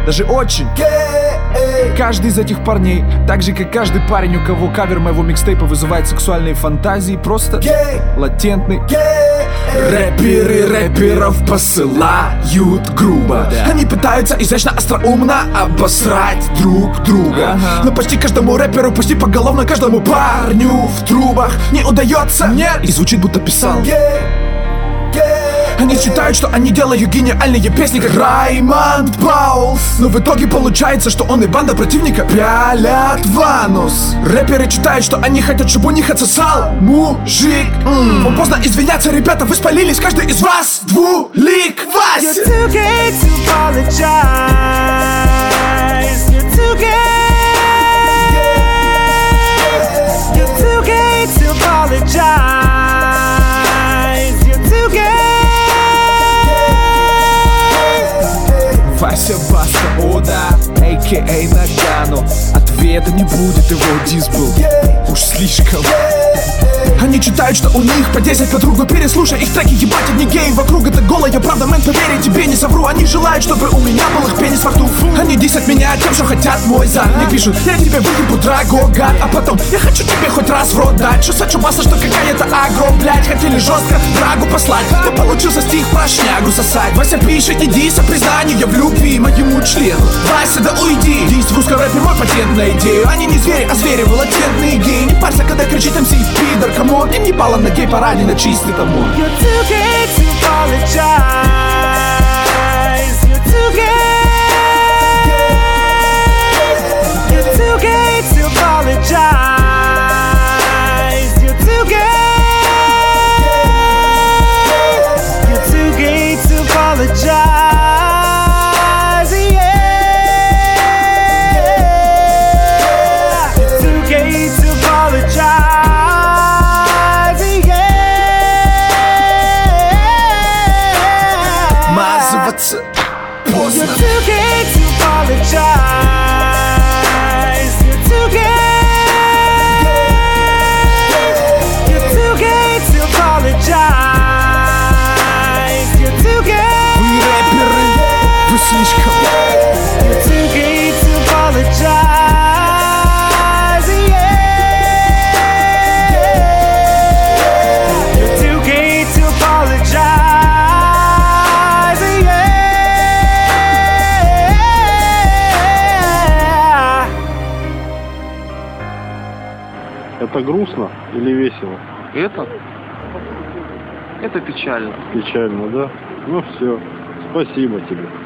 даже очень. Каждый из этих парней, так же как каждый парень, у кого кавер моего микстейпа вызывает сексуальные фантазии, просто латентный. Рэперы рэперов посылают грубо. Они пытаются изящно, остроумно обосрать друг друга. Но почти каждому рэперу, почти поголовно каждому парню в трубах не удается. Нет, и звучит будто писал. Они считают, что они делают гениальные песни, как Раймонд Паулс. Но в итоге получается, что он и банда противника пялят в анус. Рэперы считают, что они хотят, чтобы у них отсосал мужик. Вам поздно извиняться, ребята, вы спалились, каждый из вас двулик. Вась! You're too gay to apologize. You're too gay. You're too gay to apologize. You're too gay. Вася Баста, о да, а.к.а. Нагано. Ответа не будет, его дис был уж слишком. Они читают, что у них по 10 подруг, но переслушай их треки, ебать, одни геи вокруг. Это голая правда, мэн, поверь, тебе не совру. Они желают, чтобы у меня был их пенис во рту. Они десят меня тем, что хотят мой зад. Мне пишут, я тебе выебу, драго, гад. А потом, я хочу тебе хоть раз в рот дать. Что сочубаса, что какая-то агро, блять. Хотели жестко драгу послать. Да получился стих про шнягу сосать. Вася пишет, не дис, а признание я в любви моему члену. Вася, да уйди. Дис в русском рэпе мой патент на идею. Они не звери, а звери, вы латентные геи. Не парься, когда кричит МС пидор, камон. Им ебало на гей-параде, на чистый тамон. You're too gay to apologize. You're too gay. You're too gay to apologize. You're too gay. You're too gay to apologize. Yeah. You're too gay to apologize. Поздно. You're too gay to apologize. You're too gay. You're too gay to apologize. You're too gay. Вы рэперы, вы слишком. You're too gay to apologize. Yeah. You're too gay to apologize. Это грустно или весело? Это печально. Печально, да? Ну все, спасибо тебе.